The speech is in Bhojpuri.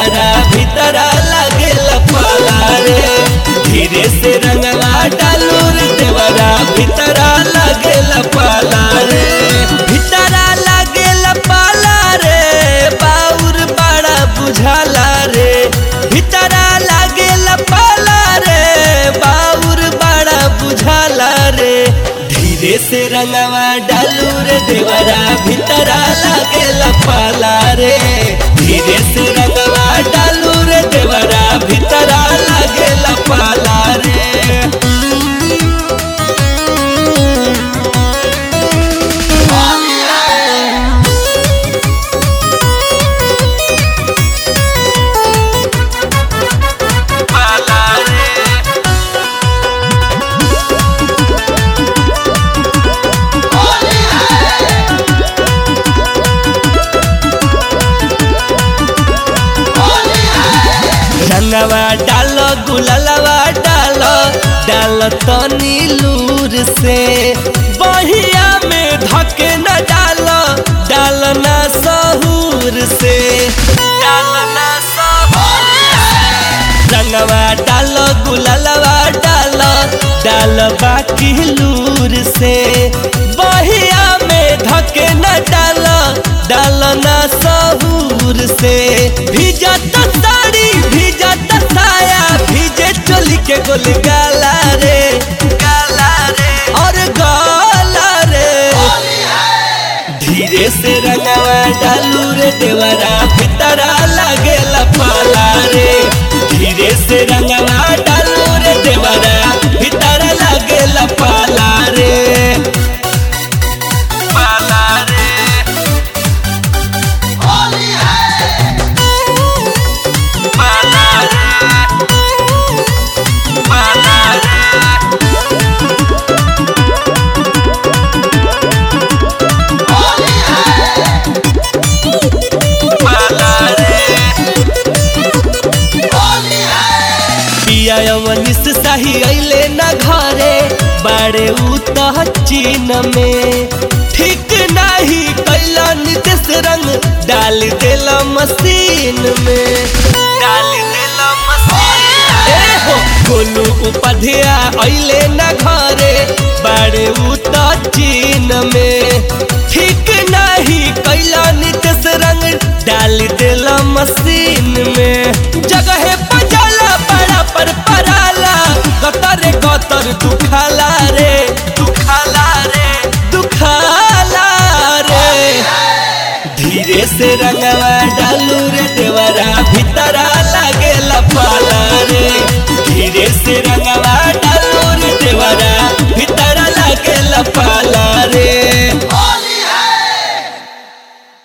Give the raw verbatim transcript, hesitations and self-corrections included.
देवरा भीतरा लागेला पाला रे। धीरे से रंगवा डालू रे देवरा भीतरा लागेला पाला रे। भीतरा लागेला पाला रे बाउर बड़ा बुझाला रे। भीतरा लागेला पाला रे बाउर बड़ा बुझाला रे। धीरे से रंगवा डालू रे देवरा भीतरा लागेला पाला रे। धीरे से रंगवा डालू रे देवरा भीतरा लागेला पाला रे। रंगवा डालो गुलालवा डालो डालो तनी लूर से। बहिया में धके न डालो डालो ना सहूर से। डालो ना सहूर से। रंगवा डालो गुलालवा डालो डालो बाकी लूर से। बहिया में धके न डालो डालो ना सहूर से। भीजत साड़ी भीजत साया भीजे चोली के गोल गाला रे गाला रे और गाला रे। धीरे से रंगवा डालू रे देवरा भीतरा लागेला पाला रे। धीरे से रंगवा डालू रे देवरा भीतरा लागेला पाला रे पाला रे। मनीष शाही अइले न घरे बाड़े उतह चीन में। ठीक नहीं कैला नितेश रंग डाल देला मशीन में डाल देला मशीन। ए हो गोलू उपाध्याय अइले न घरे बाड़े उतह चीन में। ठीक नहीं कैला नितेश रंग डाल देला मशीन में। जगह पजाला बड़ा पर पराला गतर गतर दुखाला रे दुखाला रे दुखाला रे। धीरे से रंगवा डालू रे देवरा भीतरा लागेला पाला रे। धीरे से रंगवा